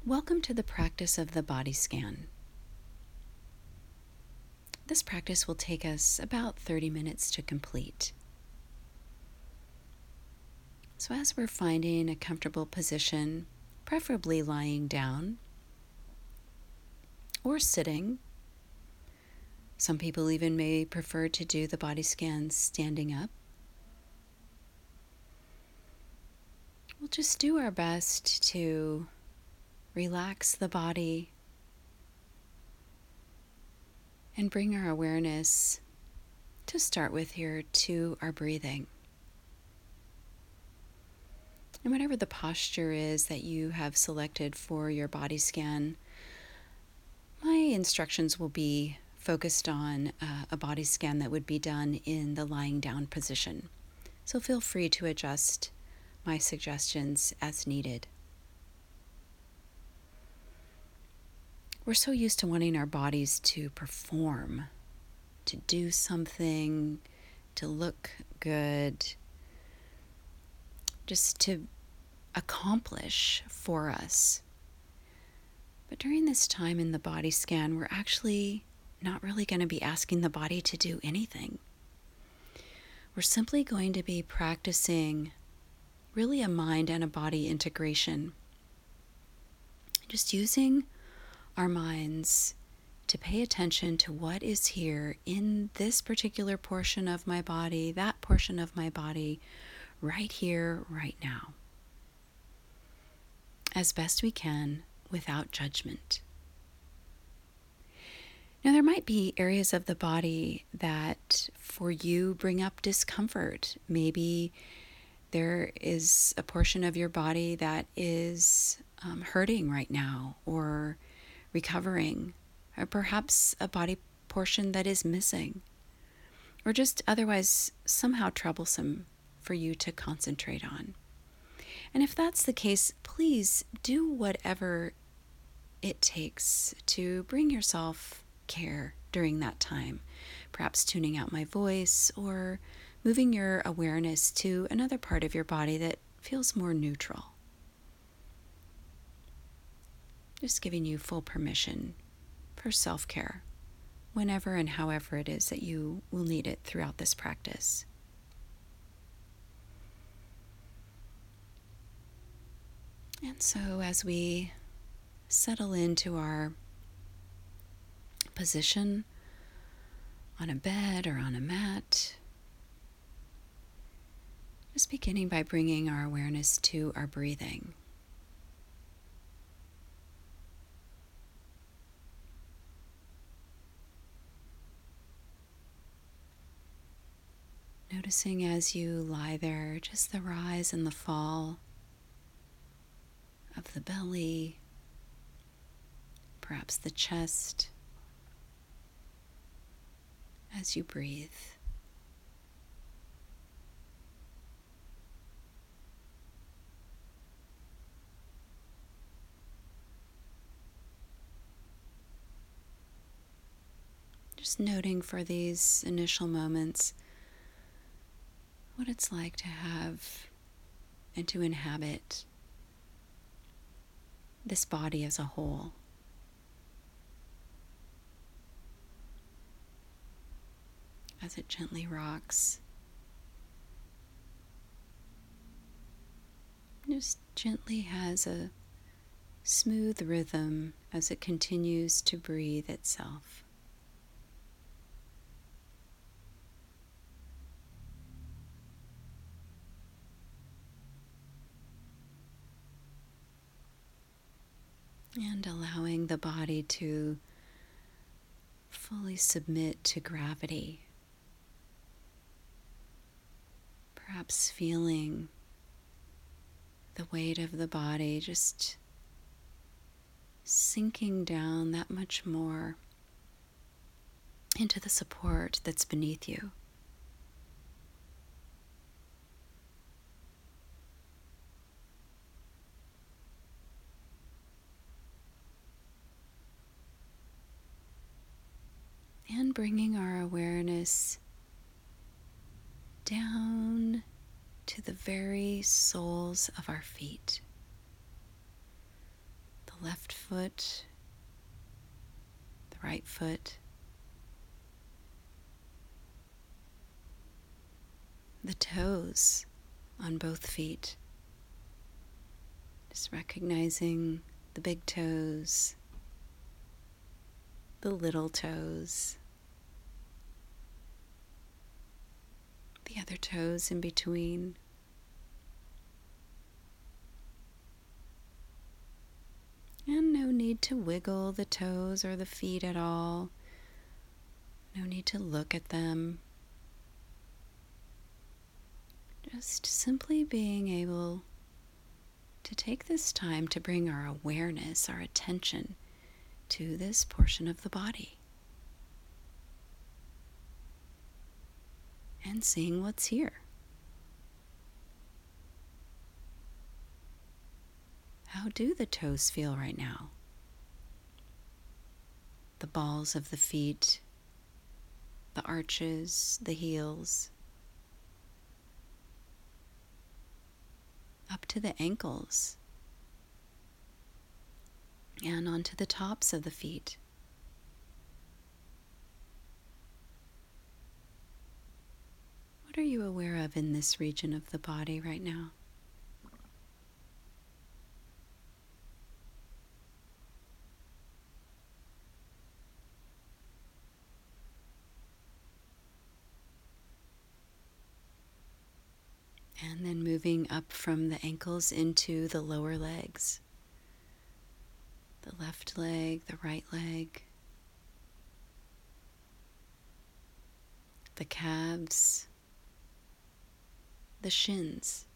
Welcome to the practice of the body scan. This practice will take us about 30 minutes to complete. So as we're finding a comfortable position, preferably lying down or sitting, some people even may prefer to do the body scan standing up. We'll just do our best to relax the body and bring our awareness, to start with here, to our breathing. And whatever the posture is that you have selected for your body scan, my instructions will be focused on a body scan that would be done in the lying down position. So feel free to adjust my suggestions as needed. We're so used to wanting our bodies to perform, to do something, to look good, just to accomplish for us. But during this time in the body scan, we're actually not really going to be asking the body to do anything. We're simply going to be practicing really a mind and a body integration. Just using our minds to pay attention to what is here in this particular portion of my body, that portion of my body, right here, right now, as best we can without judgment. Now, there might be areas of the body that for you bring up discomfort. Maybe there is a portion of your body that is hurting right now or recovering, or perhaps a body portion that is missing, or just otherwise somehow troublesome for you to concentrate on. And if that's the case, please do whatever it takes to bring yourself care during that time. Perhaps tuning out my voice or moving your awareness to another part of your body that feels more neutral. Just giving you full permission for self-care whenever and however it is that you will need it throughout this practice. And so as we settle into our position on a bed or on a mat, just beginning by bringing our awareness to our breathing. Noticing as you lie there, just the rise and the fall of the belly, perhaps the chest, as you breathe. Just noting for these initial moments what it's like to have and to inhabit this body as a whole. As it gently rocks, just gently has a smooth rhythm as it continues to breathe itself. And allowing the body to fully submit to gravity. Perhaps feeling the weight of the body just sinking down that much more into the support that's beneath you. And bringing our awareness down to the very soles of our feet. The left foot, the right foot, the toes on both feet. Just recognizing the big toes, the little toes, the other toes in between. And no need to wiggle the toes or the feet at all. No need to look at them. Just simply being able to take this time to bring our awareness, our attention to this portion of the body. And seeing what's here. How do the toes feel right now? The balls of the feet, the arches, the heels, up to the ankles, and onto the tops of the feet. What are you aware of in this region of the body right now? And then moving up from the ankles into the lower legs. The left leg, the right leg, the calves, the shins.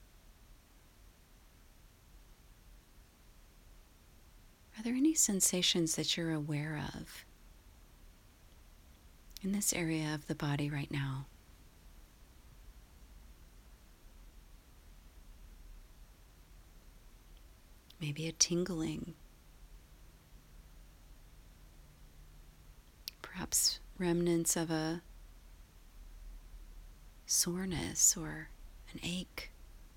Are there any sensations that you're aware of in this area of the body right now? Maybe a tingling, perhaps remnants of a soreness or an ache.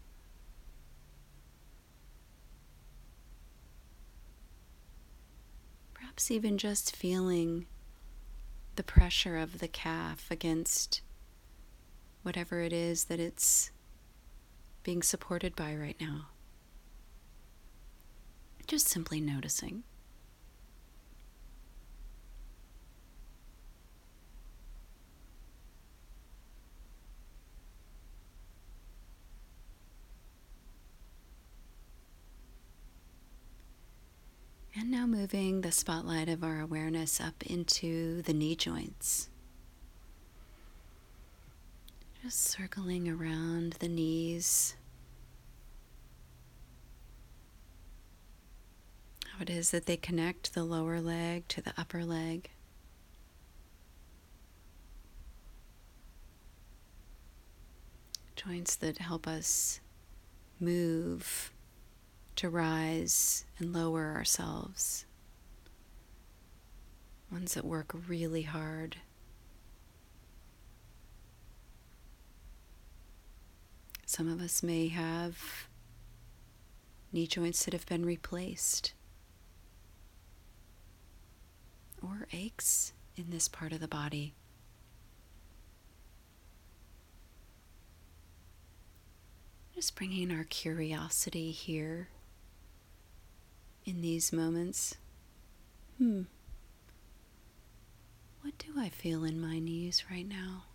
Perhaps even just feeling the pressure of the calf against whatever it is that it's being supported by right now. Just simply noticing. And now moving the spotlight of our awareness up into the knee joints. Just circling around the knees. How it is that they connect the lower leg to the upper leg. Joints that help us move, to rise and lower ourselves. Ones that work really hard. Some of us may have knee joints that have been replaced, or aches in this part of the body. Just bringing our curiosity here in these moments. What do I feel in my knees right now?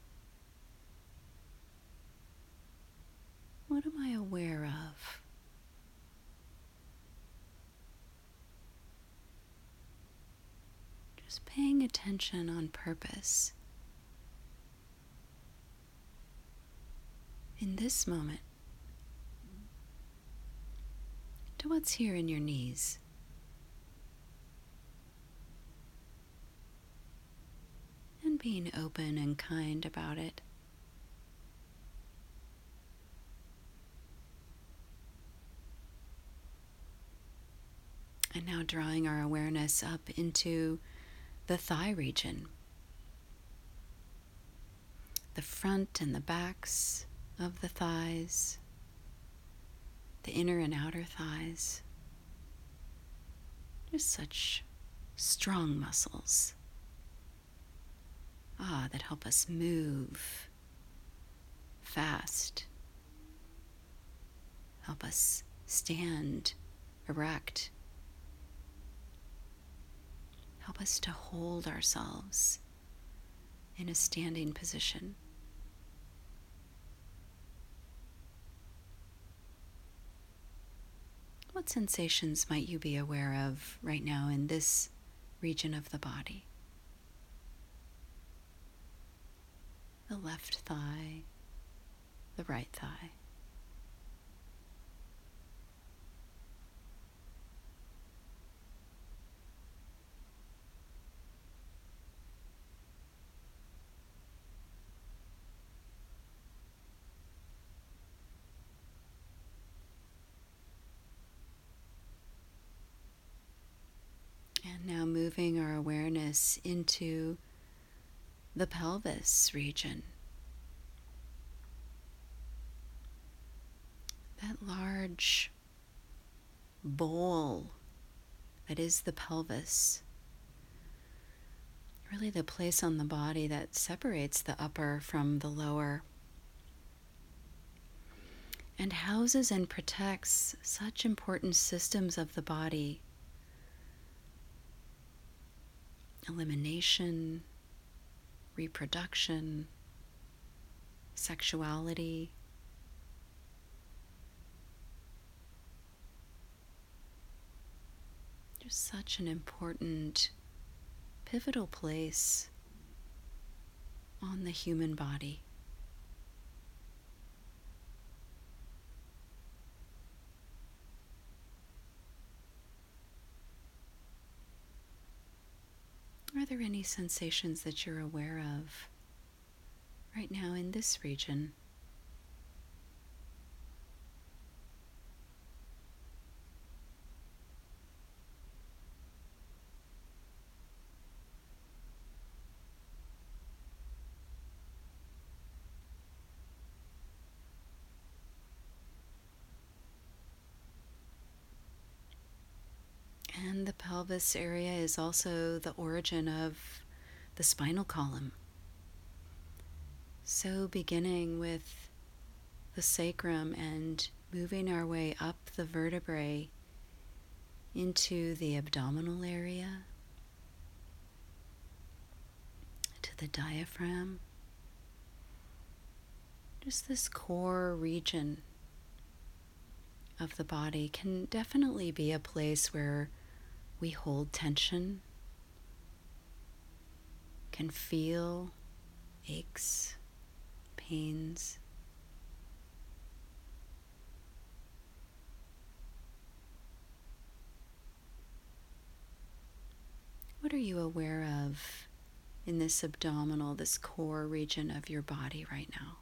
What am I aware of? Just paying attention on purpose. In this moment, to what's here in your knees. And being open and kind about it. And now drawing our awareness up into the thigh region. The front and the backs of the thighs. The inner and outer thighs. Just such strong muscles. That help us move fast, help us stand erect, help us to hold ourselves in a standing position. What sensations might you be aware of right now in this region of the body? The left thigh, the right thigh. And now moving our awareness into the pelvis region. That large bowl that is the pelvis. Really the place on the body that separates the upper from the lower. And houses and protects such important systems of the body. Elimination, reproduction, sexuality. Just such an important, pivotal place on the human body. Are there any sensations that you're aware of right now in this region? And the pelvis area is also the origin of the spinal column. So beginning with the sacrum and moving our way up the vertebrae into the abdominal area, to the diaphragm, just this core region of the body can definitely be a place where we hold tension, can feel aches, pains. What are you aware of in this abdominal, this core region of your body right now?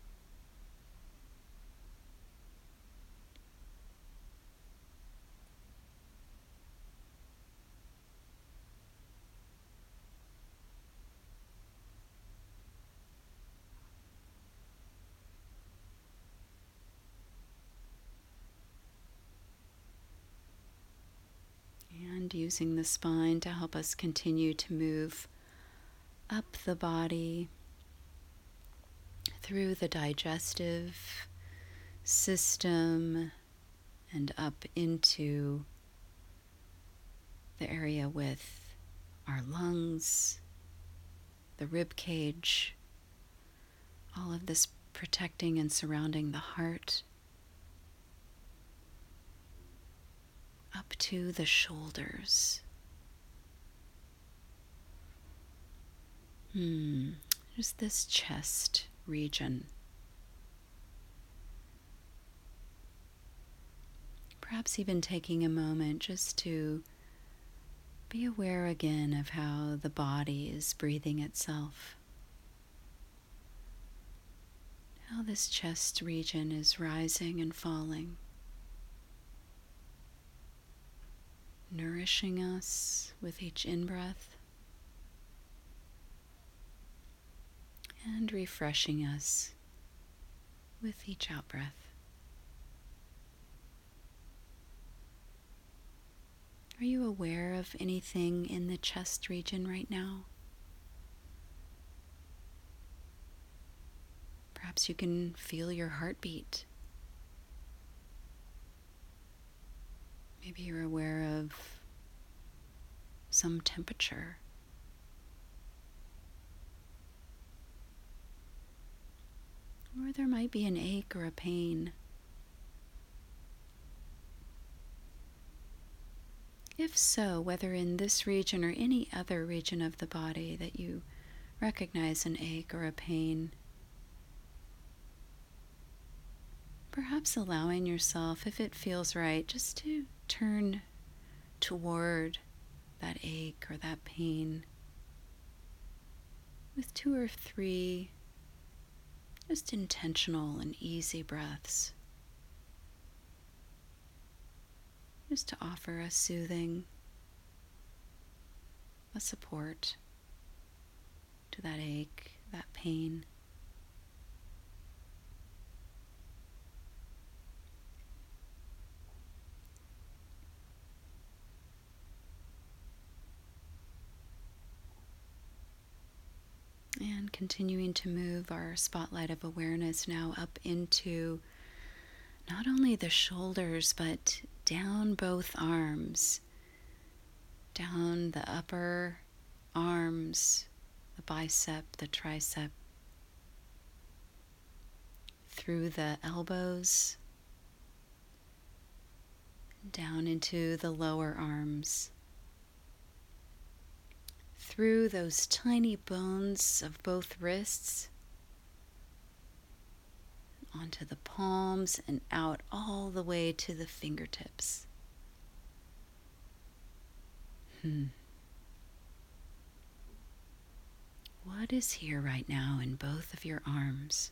And using the spine to help us continue to move up the body, through the digestive system, and up into the area with our lungs, the rib cage, all of this protecting and surrounding the heart, up to the shoulders. Just this chest region. Perhaps even taking a moment just to be aware again of how the body is breathing itself. How this chest region is rising and falling, nourishing us with each in-breath and refreshing us with each out-breath. Are you aware of anything in the chest region right now? Perhaps you can feel your heartbeat. Maybe you're aware of some temperature. Or there might be an ache or a pain. If so, whether in this region or any other region of the body that you recognize an ache or a pain, perhaps allowing yourself, if it feels right, just to turn toward that ache or that pain with 2 or 3 just intentional and easy breaths, just to offer a soothing, a support to that ache, that pain. And continuing to move our spotlight of awareness now up into not only the shoulders, but down both arms, down the upper arms, the bicep, the tricep, through the elbows, down into the lower arms, through those tiny bones of both wrists, onto the palms and out all the way to the fingertips. What is here right now in both of your arms?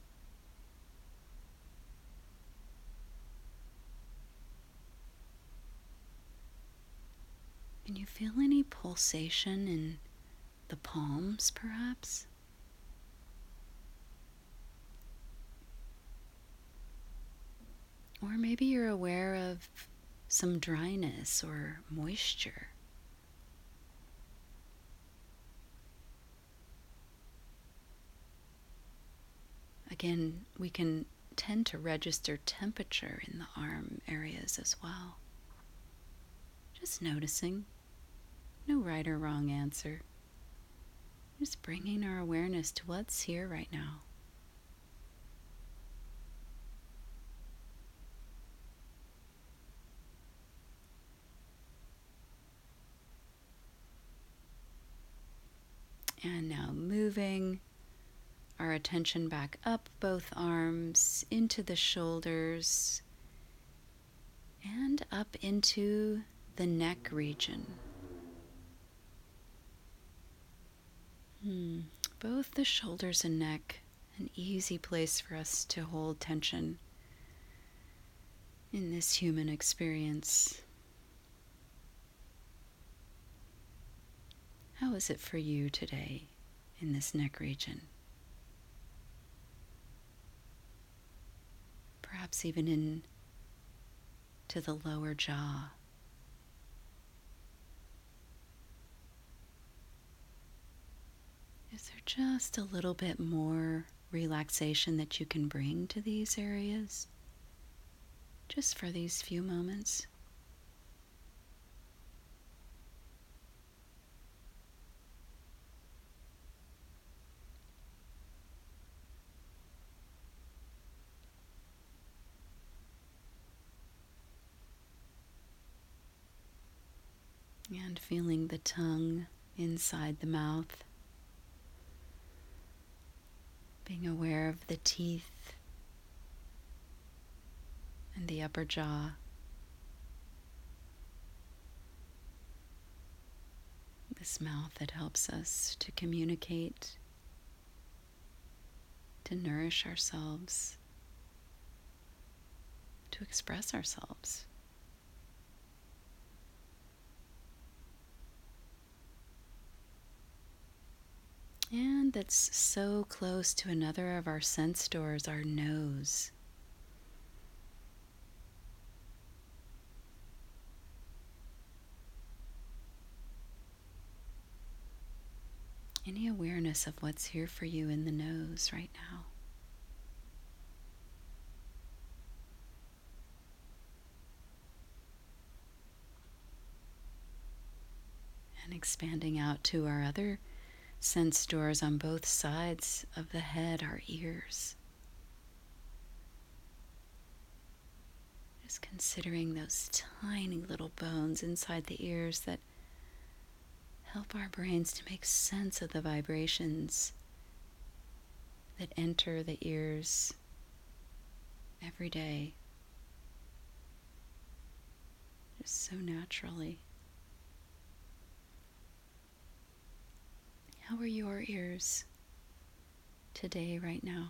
Can you feel any pulsation in the palms, perhaps? Or maybe you're aware of some dryness or moisture. Again, we can tend to register temperature in the arm areas as well. Just noticing. No right or wrong answer. Just bringing our awareness to what's here right now. And now moving our attention back up both arms, into the shoulders, and up into the neck region. Both the shoulders and neck, an easy place for us to hold tension in this human experience. How is it for you today in this neck region? Perhaps even into the lower jaw. Is there just a little bit more relaxation that you can bring to these areas? Just for these few moments. And feeling the tongue inside the mouth. Being aware of the teeth and the upper jaw. This mouth that helps us to communicate, to nourish ourselves, to express ourselves. And that's so close to another of our sense doors, our nose. Any awareness of what's here for you in the nose right now. And expanding out to our other sense doors on both sides of the head, our ears. Just considering those tiny little bones inside the ears that help our brains to make sense of the vibrations that enter the ears every day, just so naturally. How are your ears today, right now?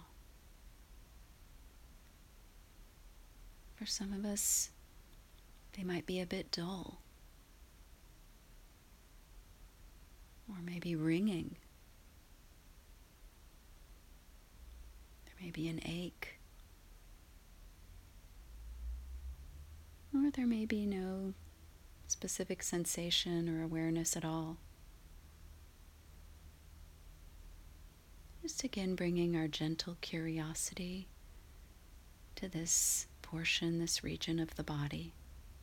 For some of us, they might be a bit dull, or maybe ringing. There may be an ache, or there may be no specific sensation or awareness at all. Just again bringing our gentle curiosity to this portion, this region of the body.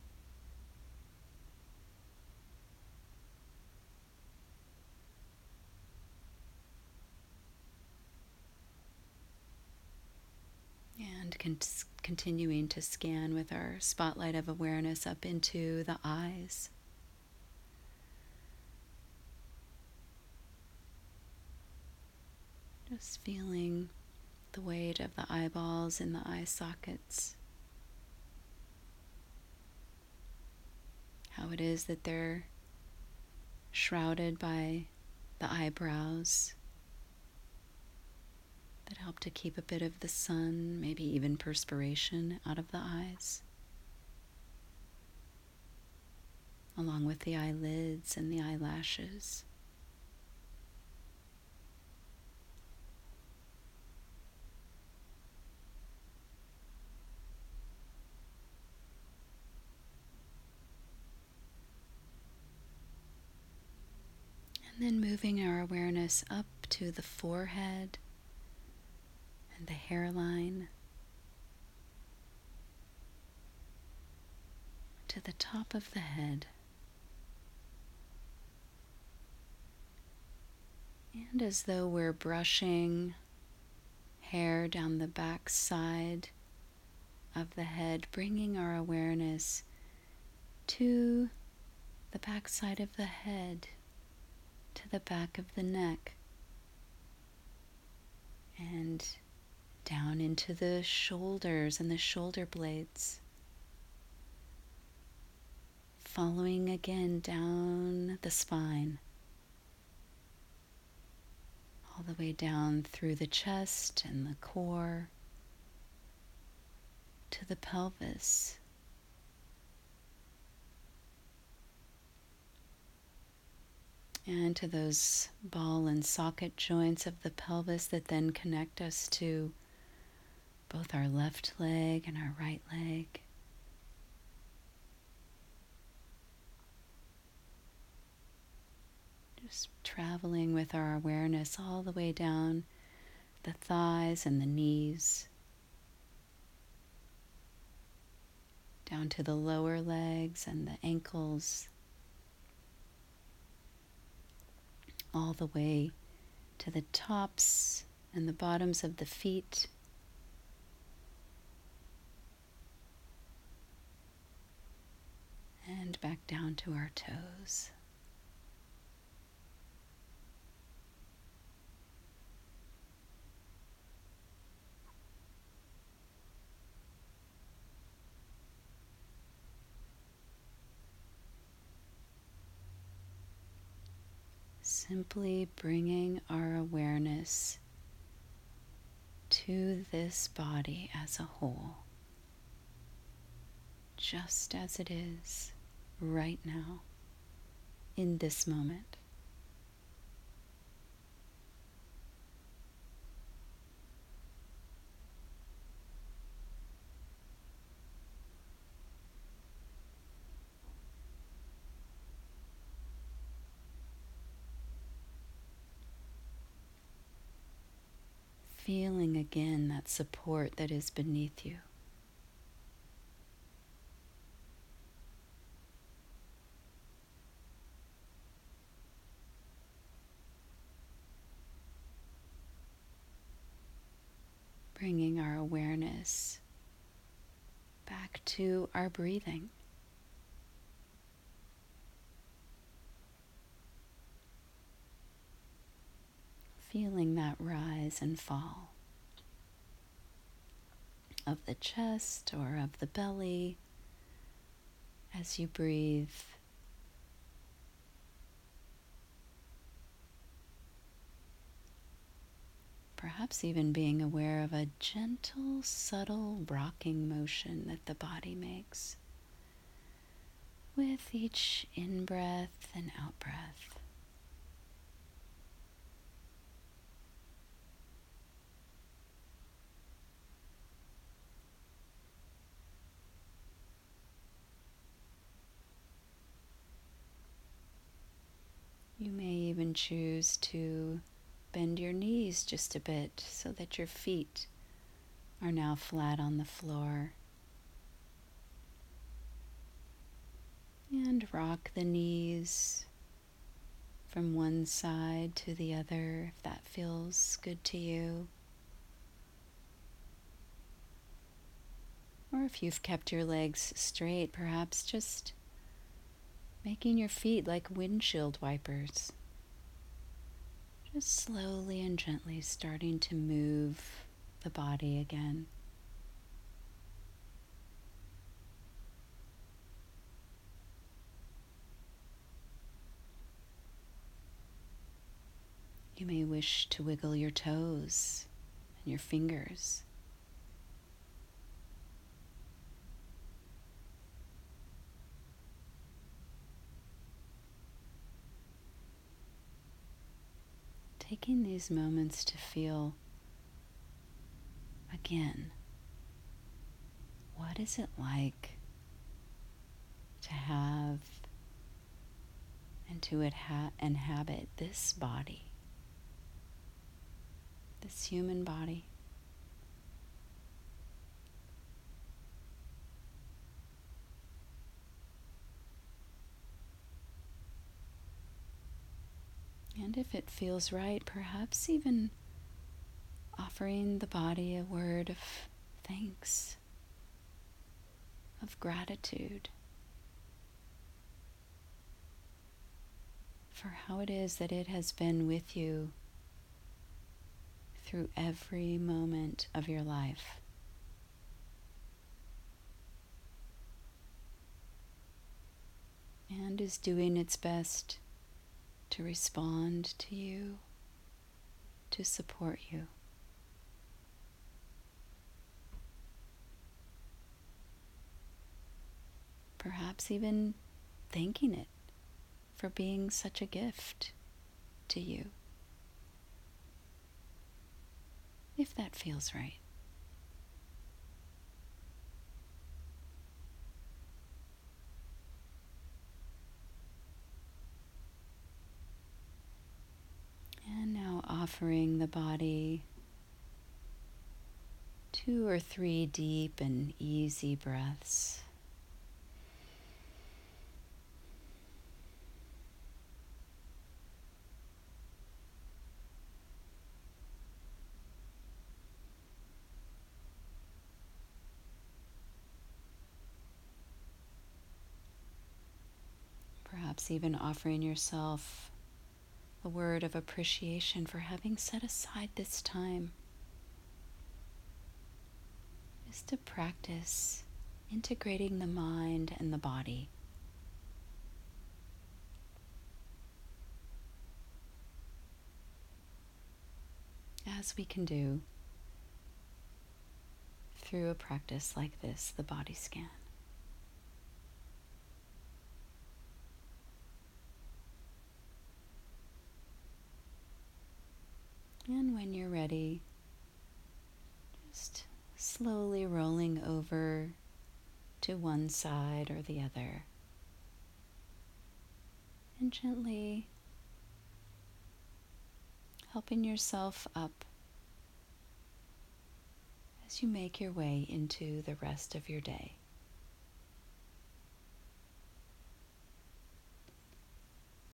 And continuing to scan with our spotlight of awareness up into the eyes. Just feeling the weight of the eyeballs in the eye sockets. How it is that they're shrouded by the eyebrows that help to keep a bit of the sun, maybe even perspiration, out of the eyes. Along with the eyelids and the eyelashes. And then moving our awareness up to the forehead and the hairline, to the top of the head. And as though we're brushing hair down the back side of the head, bringing our awareness to the back side of the head, to the back of the neck, and down into the shoulders and the shoulder blades. Following again down the spine, all the way down through the chest and the core, to the pelvis. And to those ball and socket joints of the pelvis that then connect us to both our left leg and our right leg. Just traveling with our awareness all the way down the thighs and the knees, down to the lower legs and the ankles, all the way to the tops and the bottoms of the feet. And back down to our toes. Simply bringing our awareness to this body as a whole, just as it is right now, in this moment. feeling again that support that is beneath you. Bringing our awareness back to our breathing. Feeling that rise and fall of the chest or of the belly as you breathe. Perhaps even being aware of a gentle, subtle rocking motion that the body makes with each in-breath and out-breath. You may even choose to bend your knees just a bit so that your feet are now flat on the floor. And rock the knees from one side to the other if that feels good to you. Or if you've kept your legs straight, perhaps just making your feet like windshield wipers. Just slowly and gently starting to move the body again. You may wish to wiggle your toes and your fingers. Taking these moments to feel again, what is it like to have and to inhabit this body, this human body? And if it feels right, perhaps even offering the body a word of thanks, of gratitude for how it is that it has been with you through every moment of your life. And is doing its best to respond to you, to support you. Perhaps even thanking it for being such a gift to you, if that feels right. And now offering the body 2 or 3 deep and easy breaths. Perhaps even offering yourself a word of appreciation for having set aside this time just to practice integrating the mind and the body. As we can do through a practice like this, the body scan. And when you're ready, just slowly rolling over to one side or the other, and gently helping yourself up as you make your way into the rest of your day.